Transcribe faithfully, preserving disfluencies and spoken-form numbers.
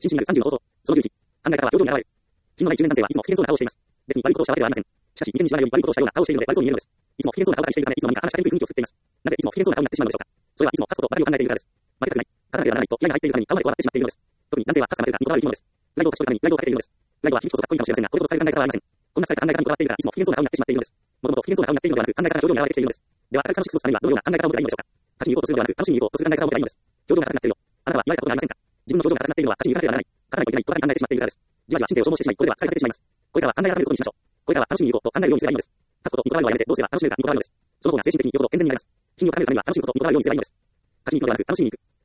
真摯になるさんじゅうの方法。そのじゅういち。考え方は表情に現れる。品のない中年男性はいつも不謙遜な顔をしています。別に悪いことをしたわけではありません。しかし、眉間にしわが寄り悪いことをしたような顔をしているので悪そうに見えるのです。いつも不謙遜な顔をしているため、いつも何か話しかけにくい雰囲気を作っています。なぜいつも不謙遜な顔になってしまうのでしょうか。それはいつも勝つことばかりを考えているからです。負けたくない。勝たなければならないと気合が入っているために顔までこうなってしまっているのです。特に男性は勝つか負けるかにこだわる生き物です。プライドを勝ち取るためにプライドをかけているのです。プライドは皮肉こそかっこいいかもしれませんが、これほど使える考え方はありません。こんな使えた考え方にこだわっているからいつも不謙遜な顔になってしまっているのです。もともと不謙遜な顔になっているのではなく、考え方が表情に現れてきているのです。では、明るく楽しく過ごすためにはどのような考え方を持てばいいのでしょうか。勝ちに行こうとするのではなく、楽しみに行こうとする考え方を持てばいいのです。表情が硬くなっているよ。あなたは言われたことがありませんか。自分の表情が硬くなっているのは勝ちに行かなければならない。勝たないといけないとばかり考えてしまっているからです。じわじわ神経を消耗してしまい、これでは疲れ果ててしまいます。これからは考え改めることにしましょう。これからは楽しみに行こうと考えるようにすればいいのです。勝つことにこだわるのはやめて、どうすれば楽しめるかにこだわるのです。その方が精神的によほど健全になります。日々を高めるためには楽しむことにこだわるようにすればいいのです。勝ちに行くのではなく楽しみに行く。